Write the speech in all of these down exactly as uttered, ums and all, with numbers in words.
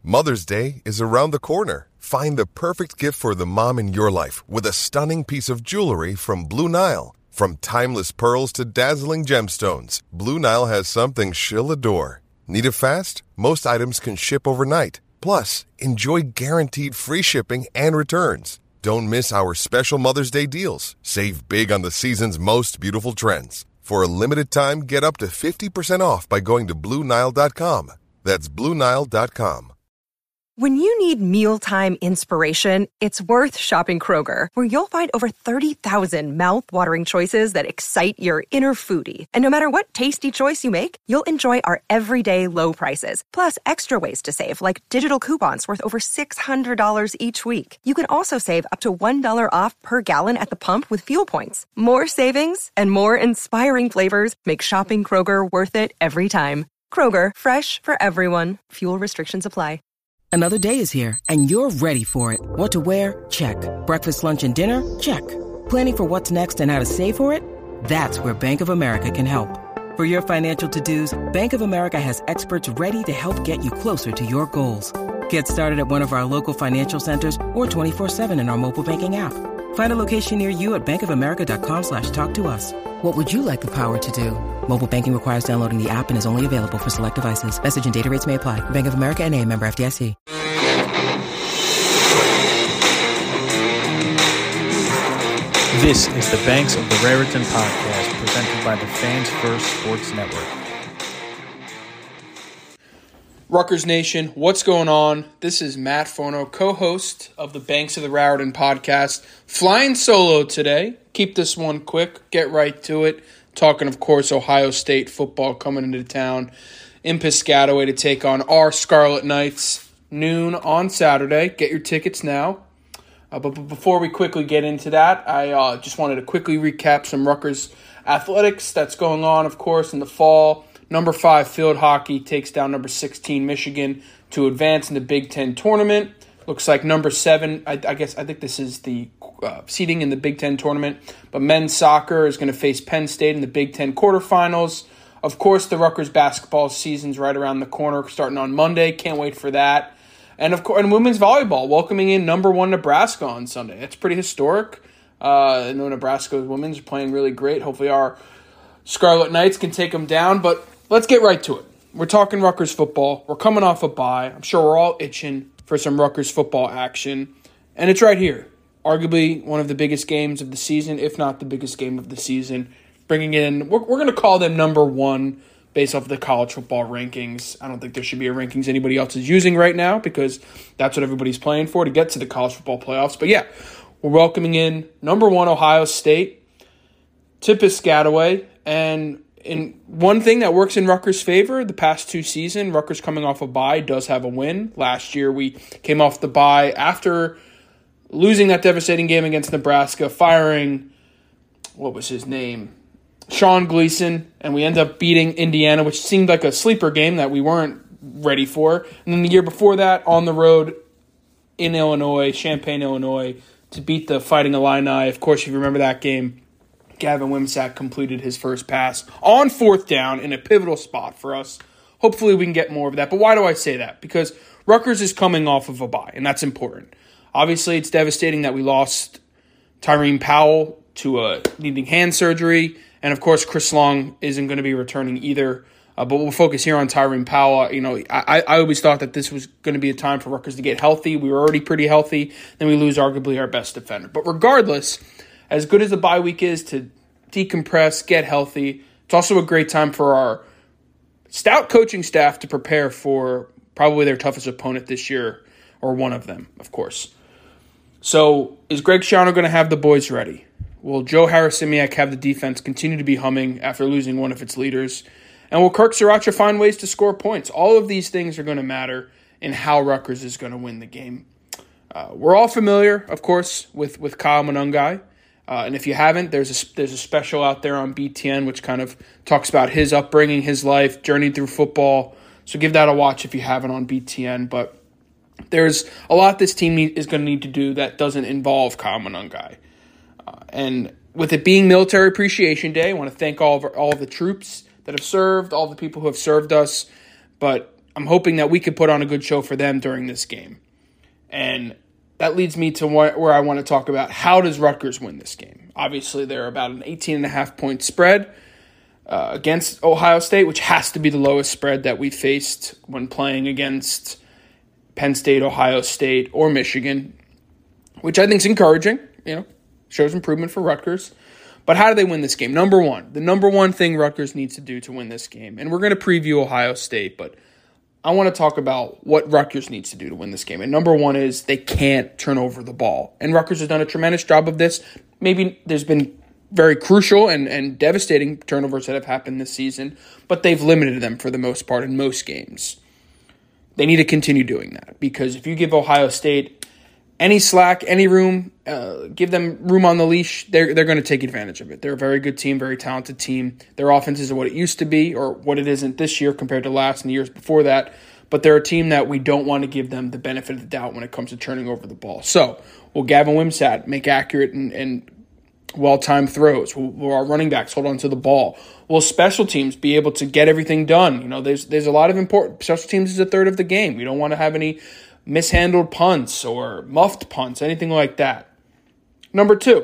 Mother's Day is around the corner. Find the perfect gift for the mom in your life with a stunning piece of jewelry from Blue Nile. From timeless pearls to dazzling gemstones, Blue Nile has something she'll adore. Need it fast? Most items can ship overnight. Plus, enjoy guaranteed free shipping and returns. Don't miss our special Mother's Day deals. Save big on the season's most beautiful trends. For a limited time, get up to fifty percent off by going to Blue Nile dot com. That's Blue Nile dot com. When you need mealtime inspiration, it's worth shopping Kroger, where you'll find over thirty thousand mouth-watering choices that excite your inner foodie. And no matter what tasty choice you make, you'll enjoy our everyday low prices, plus extra ways to save, like digital coupons worth over six hundred dollars each week. You can also save up to one dollar off per gallon at the pump with fuel points. More savings and more inspiring flavors make shopping Kroger worth it every time. Kroger, fresh for everyone. Fuel restrictions apply. Another day is here, and you're ready for it. What to wear? Check. Breakfast, lunch, and dinner? Check. Planning for what's next and how to save for it? That's where Bank of America can help. For your financial to-dos, Bank of America has experts ready to help get you closer to your goals. Get started at one of our local financial centers or twenty-four seven in our mobile banking app. Find a location near you at bankofamerica.com slash talk to us. What would you like the power to do? Mobile banking requires downloading the app and is only available for select devices. Message and data rates may apply. Bank of America N A, member F D I C. This is the Banks of the Raritan podcast, presented by the Fans First Sports Network. Rutgers Nation, what's going on? This is Matt Fono, co-host of the Banks of the Raritan podcast, flying solo today. Keep this one quick, get right to it. Talking, of course, Ohio State football coming into town in Piscataway to take on our Scarlet Knights, noon on Saturday. Get your tickets now. Uh, but, but before we quickly get into that, I uh, just wanted to quickly recap some Rutgers athletics that's going on, of course, in the fall. Number five field hockey takes down number sixteen Michigan to advance in the Big Ten tournament. Looks like number seven, I, I guess I think this is the uh, seeding in the Big Ten tournament. But men's soccer is going to face Penn State in the Big Ten quarterfinals. Of course, the Rutgers basketball season's right around the corner, starting on Monday. Can't wait for that. And of course, and women's volleyball welcoming in number one Nebraska on Sunday. That's pretty historic. Uh, I know Nebraska women's are playing really great. Hopefully, our Scarlet Knights can take them down. But let's get right to it. We're talking Rutgers football. We're coming off a bye. I'm sure we're all itching for some Rutgers football action. And it's right here. Arguably one of the biggest games of the season, if not the biggest game of the season. Bringing in, we're, we're going to call them number one based off of the college football rankings. I don't think there should be a rankings anybody else is using right now because that's what everybody's playing for to get to the college football playoffs. But yeah, we're welcoming in number one Ohio State to Piscataway. And in one thing that works in Rutgers' favor, the past two seasons, Rutgers coming off a bye does have a win. Last year we came off the bye after losing that devastating game against Nebraska, firing, what was his name? Sean Gleason, and we ended up beating Indiana, which seemed like a sleeper game that we weren't ready for. And then the year before that, on the road in Illinois, Champaign, Illinois, to beat the Fighting Illini. Of course, if you remember that game, Gavin Wimsack completed his first pass on fourth down in a pivotal spot for us. Hopefully we can get more of that. But why do I say that? Because Rutgers is coming off of a bye, and that's important. Obviously, it's devastating that we lost Tyreen Powell to a needing hand surgery. And, of course, Chris Long isn't going to be returning either. Uh, but we'll focus here on Tyreen Powell. You know, I, I always thought that this was going to be a time for Rutgers to get healthy. We were already pretty healthy. Then we lose arguably our best defender. But regardless, as good as the bye week is to decompress, get healthy, it's also a great time for our stout coaching staff to prepare for probably their toughest opponent this year, or one of them, of course. So is Greg Schiano going to have the boys ready? Will Joe Harris-Simiak have the defense continue to be humming after losing one of its leaders? And will Kirk Sriracha find ways to score points? All of these things are going to matter in how Rutgers is going to win the game. Uh, we're all familiar, of course, with, with Kyle Monangai. Uh, and if you haven't, there's a, there's a special out there on B T N which kind of talks about his upbringing, his life, journey through football. So give that a watch if you haven't on B T N. But there's a lot this team need, is going to need to do that doesn't involve Kyle Monangai. Uh, and with it being Military Appreciation Day, I want to thank all of our, all of the troops that have served, all the people who have served us. But I'm hoping that we could put on a good show for them during this game. And that leads me to where I want to talk about how does Rutgers win this game. Obviously, they're about an eighteen and a half point spread uh, against Ohio State, which has to be the lowest spread that we faced when playing against Penn State, Ohio State, or Michigan, which I think is encouraging. You know, shows improvement for Rutgers. But how do they win this game? Number one, the number one thing Rutgers needs to do to win this game, and we're going to preview Ohio State, but I want to talk about what Rutgers needs to do to win this game. And number one is they can't turn over the ball. And Rutgers has done a tremendous job of this. Maybe there's been very crucial and, and devastating turnovers that have happened this season, but they've limited them for the most part in most games. They need to continue doing that, because if you give Ohio State any slack, any room, uh, give them room on the leash, they're, they're going to take advantage of it. They're a very good team, very talented team. Their offense isn't what it used to be or what it isn't this year compared to last and the years before that, but they're a team that we don't want to give them the benefit of the doubt when it comes to turning over the ball. So will Gavin Wimsatt make accurate and, and well-timed throws? Will, will our running backs hold on to the ball? Will special teams be able to get everything done? You know, there's there's a lot of important – special teams is a third of the game. We don't want to have any – mishandled punts or muffed punts, anything like that. Number two,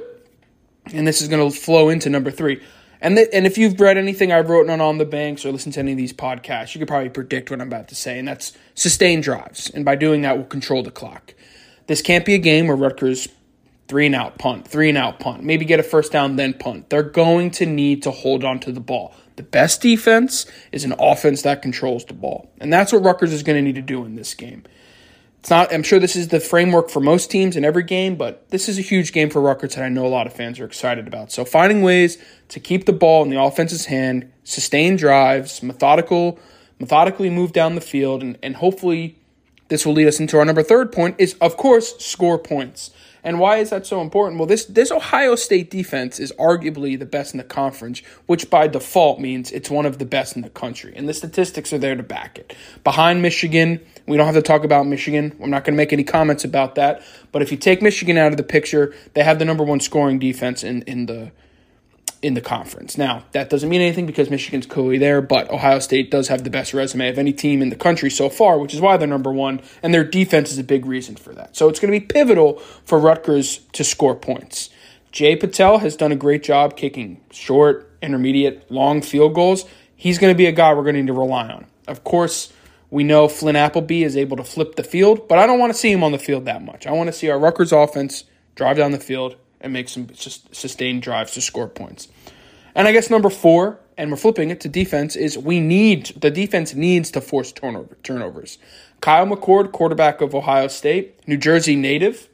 and this is going to flow into number three, and th- and if you've read anything I've written on On the Banks or listened to any of these podcasts, you could probably predict what I'm about to say, and that's sustained drives. And by doing that, we'll control the clock. This can't be a game where Rutgers three and out punt, three and out punt, maybe get a first down, then punt. They're going to need to hold on to the ball. The best defense is an offense that controls the ball, and that's what Rutgers is going to need to do in this game. It's not. I'm sure this is the framework for most teams in every game, but this is a huge game for Rutgers that I know a lot of fans are excited about. So finding ways to keep the ball in the offense's hand, sustain drives, methodical, methodically move down the field, and, and hopefully this will lead us into our number third point is, of course, score points. And why is that so important? Well, this, this Ohio State defense is arguably the best in the conference, which by default means it's one of the best in the country. And the statistics are there to back it. Behind Michigan, we don't have to talk about Michigan. I'm not going to make any comments about that. But if you take Michigan out of the picture, they have the number one scoring defense in, in the in the conference. Now, that doesn't mean anything because Michigan's clearly there, but Ohio State does have the best resume of any team in the country so far, which is why they're number one, and their defense is a big reason for that. So it's going to be pivotal for Rutgers to score points. Jay Patel has done a great job kicking short, intermediate, long field goals. He's going to be a guy we're going to need to rely on. Of course, we know Flynn Appleby is able to flip the field, but I don't want to see him on the field that much. I want to see our Rutgers offense drive down the field and make some sustained drives to score points. And I guess number four, and we're flipping it to defense, is we need, the defense needs to force turnover, turnovers. Kyle McCord, quarterback of Ohio State, New Jersey native,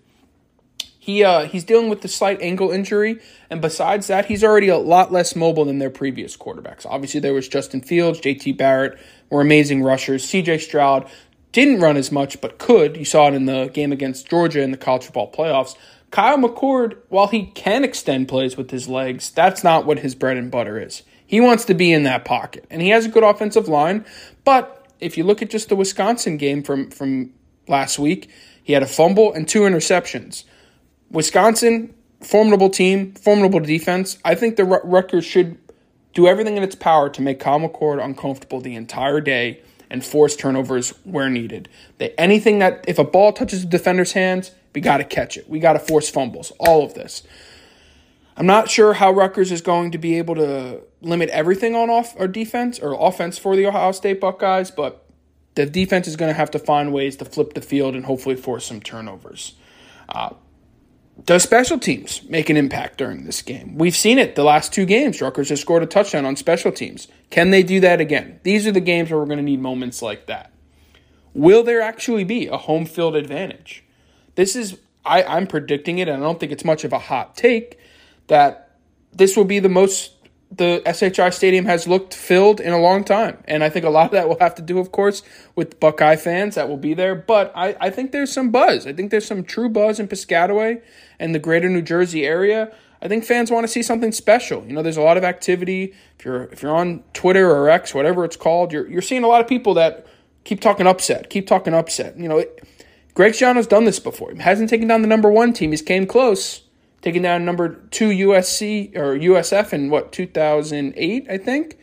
he uh, he's dealing with the slight ankle injury, and besides that, he's already a lot less mobile than their previous quarterbacks. Obviously, there was Justin Fields, J T Barrett, were amazing rushers. C J Stroud didn't run as much, but could. You saw it in the game against Georgia in the college football playoffs. Kyle McCord, while he can extend plays with his legs, that's not what his bread and butter is. He wants to be in that pocket, and he has a good offensive line, but if you look at just the Wisconsin game from, from last week, he had a fumble and two interceptions. Wisconsin, formidable team, formidable defense. I think the Rutgers should do everything in its power to make Kyle McCord uncomfortable the entire day and force turnovers where needed. They, anything that, if a ball touches the defender's hands, we got to catch it. We got to force fumbles, all of this. I'm not sure how Rutgers is going to be able to limit everything on off or defense or offense for the Ohio State Buckeyes, but the defense is going to have to find ways to flip the field and hopefully force some turnovers. Uh, does special teams make an impact during this game? We've seen it the last two games. Rutgers has scored a touchdown on special teams. Can they do that again? These are the games where we're going to need moments like that. Will there actually be a home field advantage? This is, I, I'm predicting it, and I don't think it's much of a hot take, that this will be the most the S H I Stadium has looked filled in a long time. And I think a lot of that will have to do, of course, with Buckeye fans that will be there. But I, I think there's some buzz. I think there's some true buzz in Piscataway and the greater New Jersey area. I think fans want to see something special. You know, there's a lot of activity. If you're if you're on Twitter or X, whatever it's called, you're you're seeing a lot of people that keep talking upset, keep talking upset. You know, it, Greg Schiano's done this before. He hasn't taken down the number one team. He's came close, taking down number two U S C or U S F in, what, two thousand eight, I think?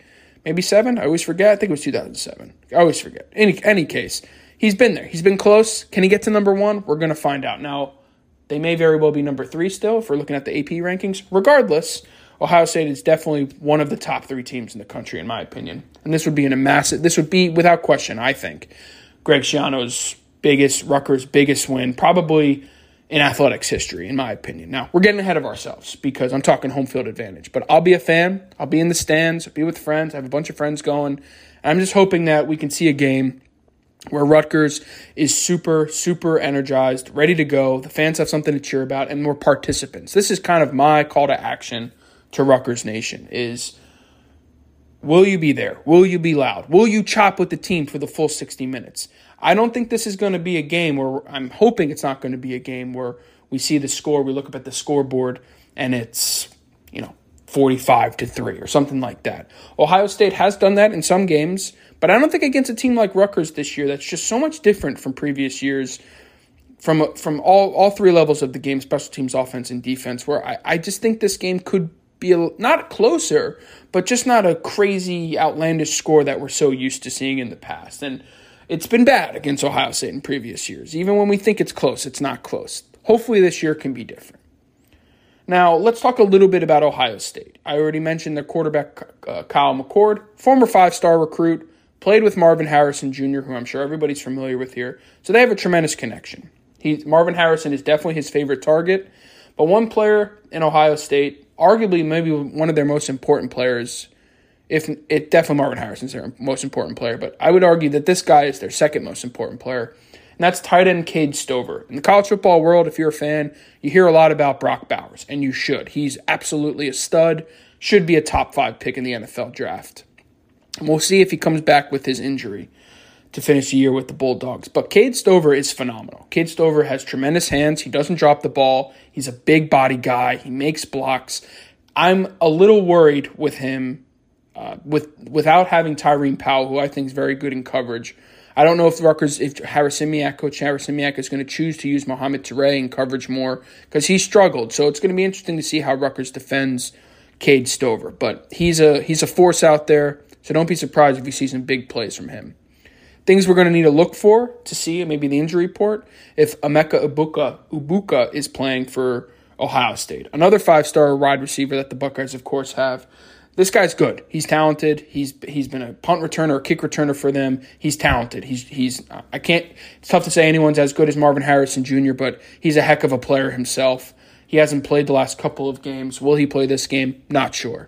maybe seven. I always forget. I think it was two thousand seven. I always forget. Any any case, he's been there. He's been close. Can he get to number one? We're going to find out. Now, they may very well be number three still if we're looking at the A P rankings. Regardless, Ohio State is definitely one of the top three teams in the country, in my opinion. And this would be in a massive, this would be, without question, I think, Greg Schiano's biggest, Rutgers' biggest win, probably in athletics history, in my opinion. Now, we're getting ahead of ourselves because I'm talking home field advantage. But I'll be a fan. I'll be in the stands. I'll be with friends. I have a bunch of friends going. I'm just hoping that we can see a game where Rutgers is super, super energized, ready to go. The fans have something to cheer about, and more participants. This is kind of my call to action to Rutgers Nation is, will you be there? Will you be loud? Will you chop with the team for the full sixty minutes? I don't think this is going to be a game where, I'm hoping it's not going to be a game where we see the score, we look up at the scoreboard, and it's, you know, forty-five to three or something like that. Ohio State has done that in some games, but I don't think against a team like Rutgers this year that's just so much different from previous years, from from all, all three levels of the game, special teams, offense, and defense, where I, I just think this game could be a, not closer, but just not a crazy, outlandish score that we're so used to seeing in the past. And it's been bad against Ohio State in previous years. Even when we think it's close, it's not close. Hopefully this year can be different. Now, let's talk a little bit about Ohio State. I already mentioned their quarterback, uh, Kyle McCord, former five-star recruit, played with Marvin Harrison Junior, who I'm sure everybody's familiar with here. So they have a tremendous connection. He, Marvin Harrison is definitely his favorite target. But one player in Ohio State, arguably maybe one of their most important players, if it definitely Marvin Harrison's their most important player, but I would argue that this guy is their second most important player, and that's tight end Cade Stover. In the college football world, if you're a fan, you hear a lot about Brock Bowers, and you should. He's absolutely a stud, should be a top five pick in the N F L draft. And we'll see if he comes back with his injury to finish the year with the Bulldogs. But Cade Stover is phenomenal. Cade Stover has tremendous hands. He doesn't drop the ball. He's a big body guy. He makes blocks. I'm a little worried with him uh, with without having Tyrene Powell, who I think is very good in coverage. I don't know if Rutgers, if Harasimiak, Coach Harasimiak is going to choose to use Mohamed Touré in coverage more because he struggled. So it's going to be interesting to see how Rutgers defends Cade Stover. But he's a he's a force out there, so don't be surprised if you see some big plays from him. Things we're going to need to look for to see, maybe the injury report, if Emeka Ibuka, Ibuka is playing for Ohio State. Another five-star wide receiver that the Buckeyes, of course, have. This guy's good. He's talented. He's he's been a punt returner, a kick returner for them. He's talented. He's he's I can't. It's tough to say anyone's as good as Marvin Harrison Junior, but he's a heck of a player himself. He hasn't played the last couple of games. Will he play this game? Not sure.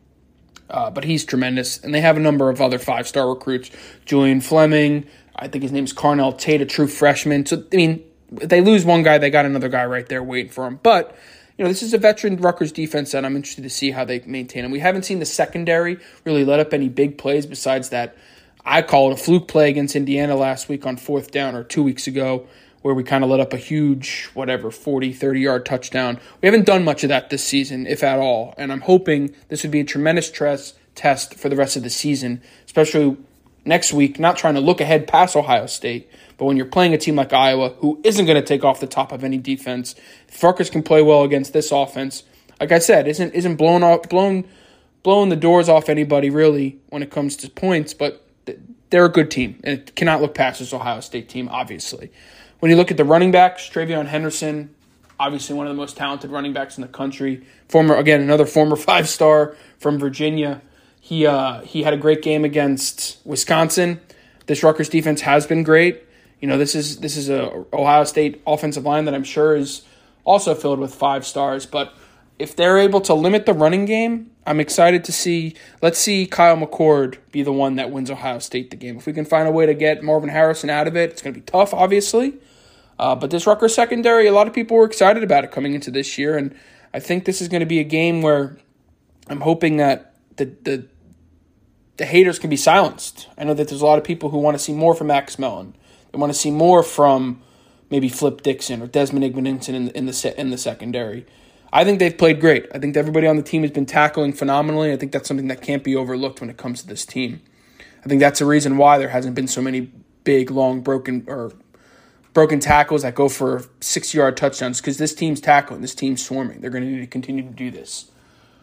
Uh, but he's tremendous. And they have a number of other five-star recruits. Julian Fleming, I think his name's Carnell Tate, a true freshman. So, I mean, if they lose one guy, they got another guy right there waiting for him. But, you know, this is a veteran Rutgers defense that I'm interested to see how they maintain him. We haven't seen the secondary really let up any big plays besides that. I call it a fluke play against Indiana last week on fourth down or two weeks ago, where we kind of let up a huge, whatever, forty, thirty-yard touchdown. We haven't done much of that this season, if at all, and I'm hoping this would be a tremendous tres- test for the rest of the season, especially next week, not trying to look ahead past Ohio State, but when you're playing a team like Iowa, who isn't going to take off the top of any defense. If Rutgers can play well against this offense, like I said, isn't isn't blowing off, blown, blowing the doors off anybody, really, when it comes to points, but they're a good team, and it cannot look past this Ohio State team, obviously. When you look at the running backs, Travion Henderson, obviously one of the most talented running backs in the country. Former, again, another former five-star from Virginia. He uh, he had a great game against Wisconsin. This Rutgers defense has been great. You know, this is this is a Ohio State offensive line that I'm sure is also filled with five stars. But if they're able to limit the running game, I'm excited to see. Let's see Kyle McCord be the one that wins Ohio State the game. If we can find a way to get Marvin Harrison out of it, it's going to be tough, obviously. Uh, but this Rutgers secondary, a lot of people were excited about it coming into this year, and I think this is going to be a game where I'm hoping that the the the haters can be silenced. I know that there's a lot of people who want to see more from Max Mellon. They want to see more from maybe Flip Dixon or Desmond Igbenington in, in the se- in the secondary. I think they've played great. I think everybody on the team has been tackling phenomenally. I think that's something that can't be overlooked when it comes to this team. I think that's the reason why there hasn't been so many big, long, broken or broken tackles that go for sixty-yard touchdowns, because this team's tackling, this team's swarming. They're going to need to continue to do this.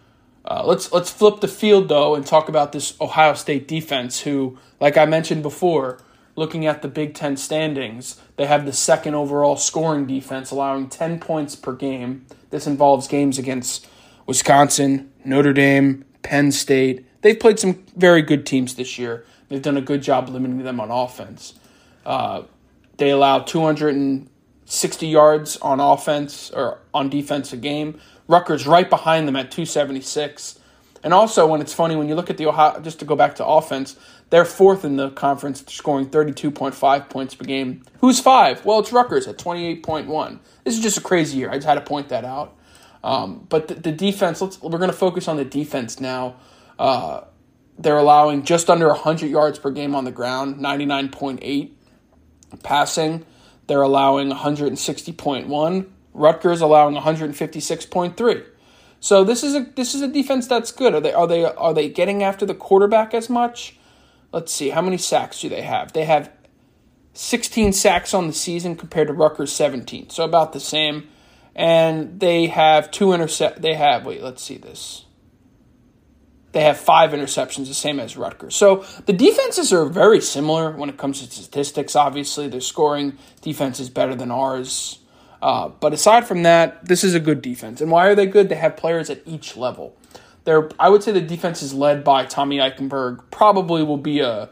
Uh, let's let's flip the field, though, and talk about this Ohio State defense who, like I mentioned before, looking at the Big Ten standings, they have the second overall scoring defense, allowing ten points per game. This involves games against Wisconsin, Notre Dame, Penn State. They've played some very good teams this year. They've done a good job limiting them on offense. Uh, they allow two hundred sixty yards on offense or on defense a game. Rutgers right behind them at two seventy-six. And also, when it's funny, when you look at the Ohio, just to go back to offense, they're fourth in the conference, scoring thirty-two point five points per game. Who's five? Well, it's Rutgers at twenty-eight point one. This is just a crazy year. I just had to point that out. Um, but the, the defense, let's, we're going to focus on the defense now. Uh, they're allowing just under one hundred yards per game on the ground, ninety-nine point eight. Passing, they're allowing one hundred sixty point one. Rutgers allowing one hundred fifty-six point three. So this is a this is a defense that's good. Are they are they are they getting after the quarterback as much? Let's see, how many sacks do they have? They have sixteen sacks on the season compared to Rutgers seventeen, so about the same. And they have two intercept. They have wait, let's see this. They have five interceptions, the same as Rutgers. So the defenses are very similar when it comes to statistics. Obviously, their scoring defense is better than ours. Uh, but aside from that, this is a good defense. And why are they good? They have players at each level. They're, I would say the defense is led by Tommy Eichenberg. Probably will be a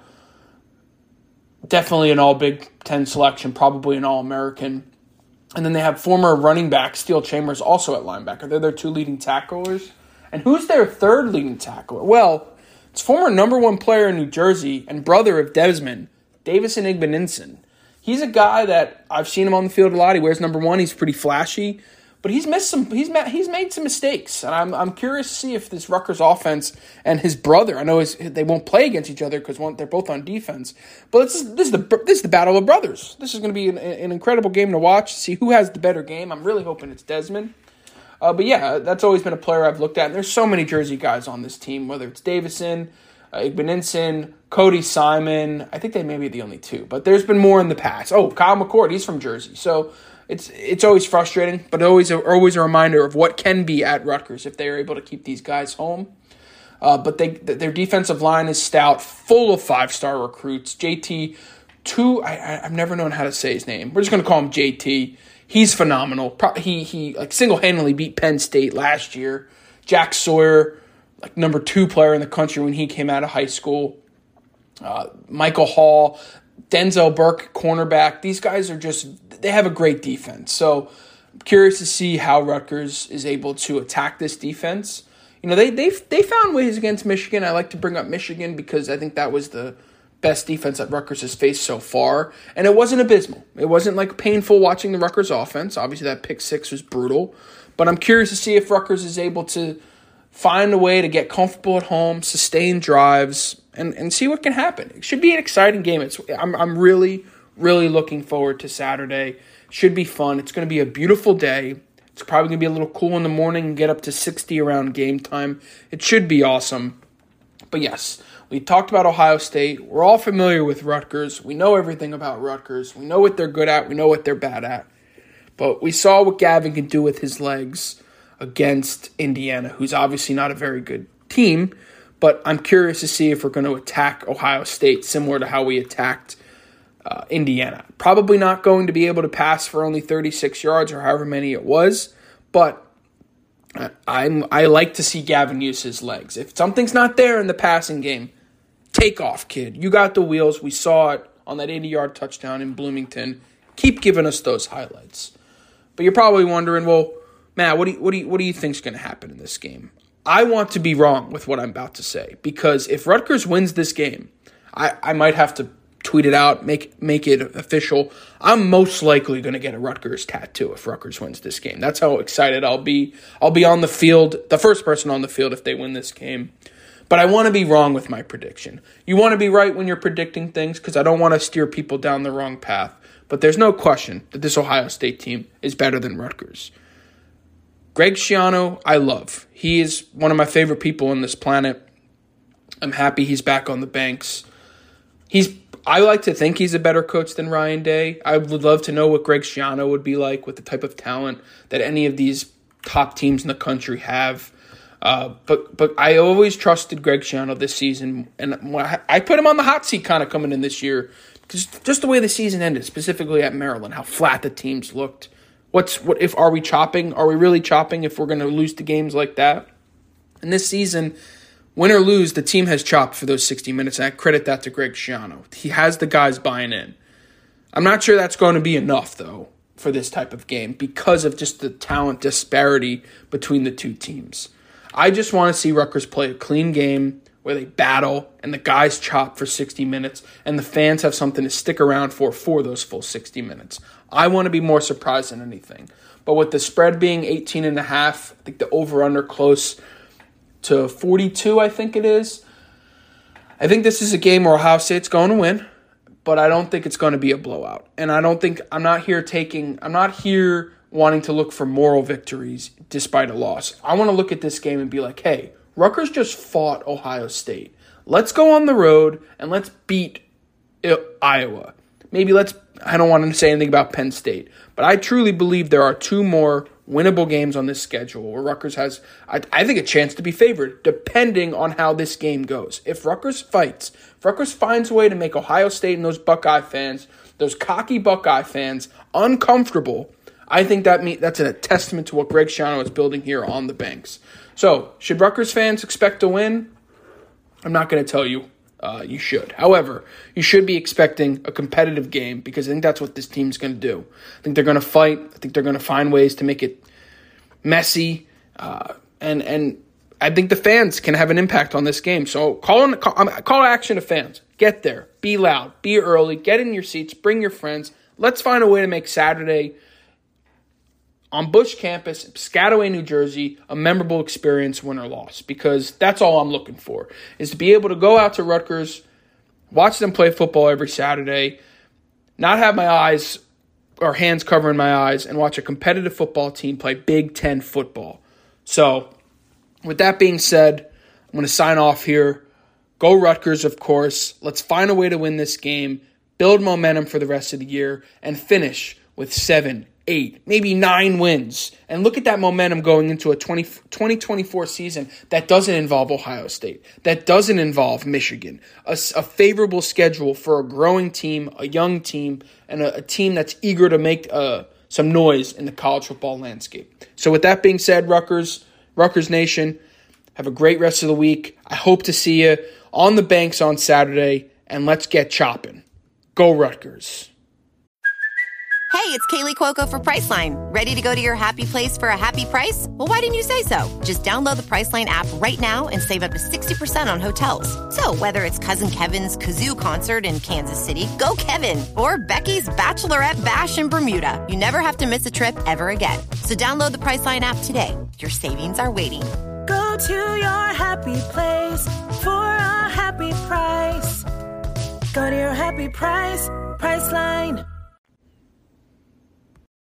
definitely an all-Big Ten selection, probably an All-American. And then they have former running back Steel Chambers also at linebacker. They're their two leading tacklers. And who's their third leading tackler? Well, it's former number one player in New Jersey and brother of Desmond, Davison Igbenenson. He's a guy that I've seen him on the field a lot. He wears number one. He's pretty flashy, but he's missed some. He's ma- he's made some mistakes, and I'm I'm curious to see if this Rutgers offense and his brother. I know his, they won't play against each other because they're both on defense. But this is this is the this is the battle of brothers. This is going to be an, an incredible game to watch. See who has the better game. I'm really hoping it's Desmond. Uh, but yeah, that's always been a player I've looked at. And there's so many Jersey guys on this team, whether it's Davison, uh, Igbenenson, Cody Simon. I think they may be the only two, but there's been more in the past. Oh, Kyle McCord, he's from Jersey. So it's it's always frustrating, but always a, always a reminder of what can be at Rutgers if they are able to keep these guys home. Uh, but they their defensive line is stout, full of five-star recruits. J T, two, I, I've never known how to say his name. We're just going to call him J T. He's phenomenal. He he like single-handedly beat Penn State last year. Jack Sawyer, like number two player in the country when he came out of high school. Uh, Michael Hall, Denzel Burke, cornerback. These guys are just, they have a great defense. So I'm curious to see how Rutgers is able to attack this defense. You know, they they they found ways against Michigan. I like to bring up Michigan because I think that was the best defense that Rutgers has faced so far. And it wasn't abysmal. It wasn't like painful watching the Rutgers offense. Obviously that pick six was brutal. But I'm curious to see if Rutgers is able to find a way to get comfortable at home, sustain drives, and, and see what can happen. It should be an exciting game. It's I'm I'm really, really looking forward to Saturday. Should be fun. It's going to be a beautiful day. It's probably going to be a little cool in the morning and get up to sixty around game time. It should be awesome. But yes, we talked about Ohio State. We're all familiar with Rutgers. We know everything about Rutgers. We know what they're good at. We know what they're bad at. But we saw what Gavin can do with his legs against Indiana, who's obviously not a very good team. But I'm curious to see if we're going to attack Ohio State similar to how we attacked uh, Indiana. Probably not going to be able to pass for only thirty-six yards or however many it was. But I'm, I like to see Gavin use his legs. If something's not there in the passing game, take off, kid. You got the wheels. We saw it on that eighty-yard touchdown in Bloomington. Keep giving us those highlights. But you're probably wondering, well, Matt, what do you, what do you, what do you think's going to happen in this game? I want to be wrong with what I'm about to say because if Rutgers wins this game, I, I might have to tweet it out, make make it official. I'm most likely going to get a Rutgers tattoo if Rutgers wins this game. That's how excited I'll be. I'll be on the field, the first person on the field if they win this game. But I want to be wrong with my prediction. You want to be right when you're predicting things because I don't want to steer people down the wrong path. But there's no question that this Ohio State team is better than Rutgers. Greg Schiano, I love. He is one of my favorite people on this planet. I'm happy he's back on the banks. He's I like to think he's a better coach than Ryan Day. I would love to know what Greg Schiano would be like with the type of talent that any of these top teams in the country have. Uh, but but I always trusted Greg Schiano this season, and I put him on the hot seat kind of coming in this year, because just the way the season ended, specifically at Maryland, how flat the teams looked. What's what if are we chopping? Are we really chopping if we're going to lose to games like that? And this season, win or lose, the team has chopped for those sixty minutes, and I credit that to Greg Schiano. He has the guys buying in. I'm not sure that's going to be enough, though, for this type of game because of just the talent disparity between the two teams. I just want to see Rutgers play a clean game where they battle and the guys chop for sixty minutes and the fans have something to stick around for for those full sixty minutes. I want to be more surprised than anything. But with the spread being eighteen and a half, I think the over-under close to forty-two, I think it is. I think this is a game where Ohio State's going to win, but I don't think it's going to be a blowout. And I don't think, I'm not here taking, I'm not here wanting to look for moral victories despite a loss. I want to look at this game and be like, hey, Rutgers just fought Ohio State. Let's go on the road and let's beat Iowa. Maybe let's, I don't want to say anything about Penn State, but I truly believe there are two more winnable games on this schedule where Rutgers has, I, I think, a chance to be favored, depending on how this game goes. If Rutgers fights, if Rutgers finds a way to make Ohio State and those Buckeye fans, those cocky Buckeye fans, uncomfortable, I think that mean, that's a testament to what Greg Schiano is building here on the Banks. So, should Rutgers fans expect to win? I'm not going to tell you. Uh, you should. However, you should be expecting a competitive game because I think that's what this team's going to do. I think they're going to fight. I think they're going to find ways to make it messy. Uh, and and I think the fans can have an impact on this game. So call, on, call, call action to fans. Get there. Be loud. Be early. Get in your seats. Bring your friends. Let's find a way to make Saturday on Busch campus, Piscataway, New Jersey, a memorable experience, win or loss, because that's all I'm looking for, is to be able to go out to Rutgers, watch them play football every Saturday, not have my eyes or hands covering my eyes, and watch a competitive football team play Big Ten football. So, with that being said, I'm going to sign off here. Go Rutgers, of course. Let's find a way to win this game, build momentum for the rest of the year, and finish with seven, eight, maybe nine wins. And look at that momentum going into a twenty twenty-four season that doesn't involve Ohio State, that doesn't involve Michigan, a, a favorable schedule for a growing team, a young team, and a, a team that's eager to make uh, some noise in the college football landscape. So with that being said, Rutgers, Rutgers Nation, have a great rest of the week. I hope to see you on the Banks on Saturday, and let's get chopping. Go Rutgers. Hey, it's Kaylee Cuoco for Priceline. Ready to go to your happy place for a happy price? Well, why didn't you say so? Just download the Priceline app right now and save up to sixty percent on hotels. So whether it's Cousin Kevin's Kazoo Concert in Kansas City, go Kevin, or Becky's Bachelorette Bash in Bermuda, you never have to miss a trip ever again. So download the Priceline app today. Your savings are waiting. Go to your happy place for a happy price. Go to your happy price, Priceline.